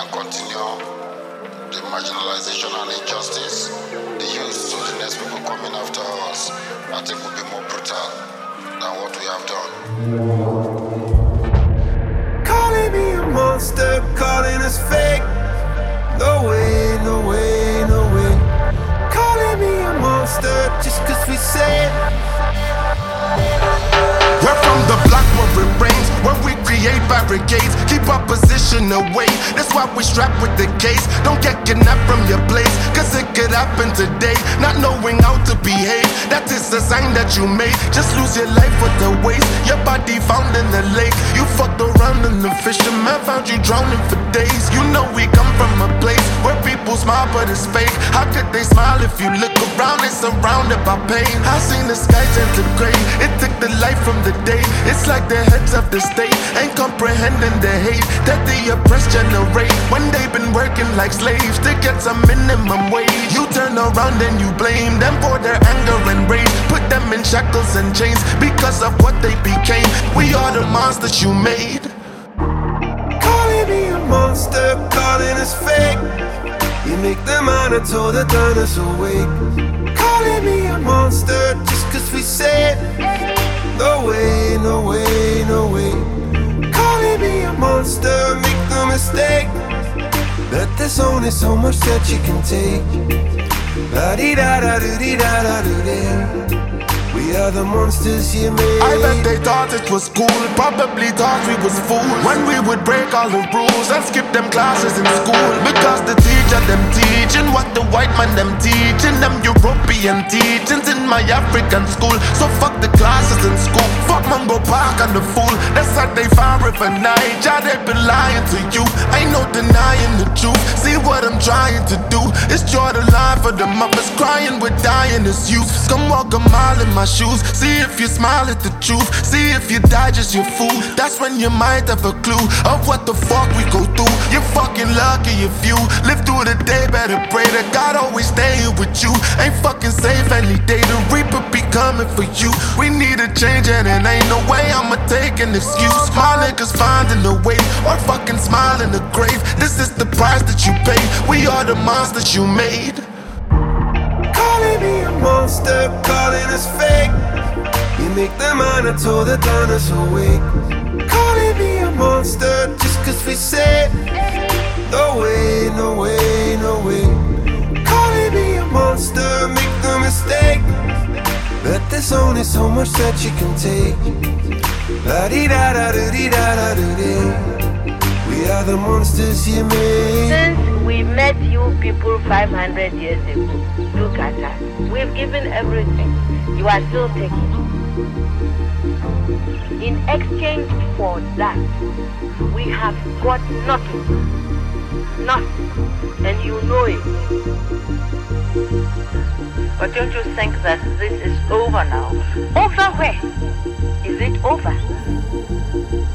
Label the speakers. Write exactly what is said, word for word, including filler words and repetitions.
Speaker 1: and continue the marginalization and injustice, the youth to the next people coming after us, I think will be more brutal than what we have done.
Speaker 2: Calling me a monster, calling us fake. No way, no way, no way. Calling me a monster just cause we say it.
Speaker 3: We're from the block where it rains, where we create barricades, keep our position away. That's why we strap with the case. Don't get kidnapped from your place, cause it could happen today. Not knowing how to behave, that is a sign that you made. Just lose your life with the waste, your body found in the lake. You fucked around and the fisherman found you drowning for days. You know we come from a place where people smile but it's fake. How could they smile if you look around? They surrounded by pain. I seen the sky turn to gray, it took the light from the day. It's like the heads of the state ain't comprehending the hate that the oppressed generate when they've been working like slaves to get some minimum wage. You turn around and you blame them for their anger and rage, put them in shackles and chains because of what they became. We are the monsters you made.
Speaker 2: Calling me a monster, calling us fake. You make the monitor that turn us awake. Calling me a monster just cause we say it. No way, no way, no way. Calling me a monster, make no mistake. But there's only so much that you can take. La-dee-da-da-doo-dee-da-da-doo-dee. We are the monsters you made.
Speaker 3: I bet they thought it was cool, probably thought we was fools when we would break all the rules and skip them classes in school. Because the teacher them teaching what the white man them teaching, them European teachings in my African school. So fuck the classes in school, fuck Mungo Park and the fool. That's how they found River Niger, they been lying to you. Ain't no denying the truth, see what I'm trying to do is draw the line for the mothers crying with dying as youth. Come walk a mile in my shoes, see if you smile at the truth, see if you digest your food. That's when you might have a clue of what the fuck we go through. You're fucking lucky if you live through the day, better pray that God always staying with you. Ain't fucking safe any day, the reaper be coming for you. We need a change and it ain't no way I'ma take an excuse. My niggas finding a way or fucking smile in the grave. This is the price that you pay, we are the monsters you made.
Speaker 2: Calling me a monster, calling us fake. You make the monitor that turn us awake. Calling me a monster just cause we say it. No way, no way, no way. Calling me a monster, make no mistake. But there's only so much that you can take. La-dee-da-da-doo-dee-da-da-doo-dee. We are the monsters you made.
Speaker 4: Since we met you people five hundred years ago, look at us. We've given everything. You are still taking. In exchange for that, we have got nothing. Nothing. And you know it. But don't you think that this is over now? Over where? Is it over?